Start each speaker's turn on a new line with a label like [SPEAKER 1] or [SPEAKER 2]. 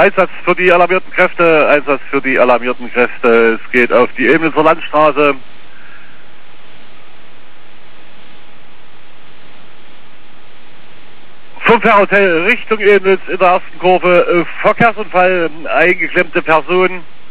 [SPEAKER 1] Einsatz für die alarmierten Kräfte. Es geht auf die Ebnitzer Landstraße. Vom Fairhotel Richtung Ebnitz in der ersten Kurve. Verkehrsunfall, eingeklemmte Person.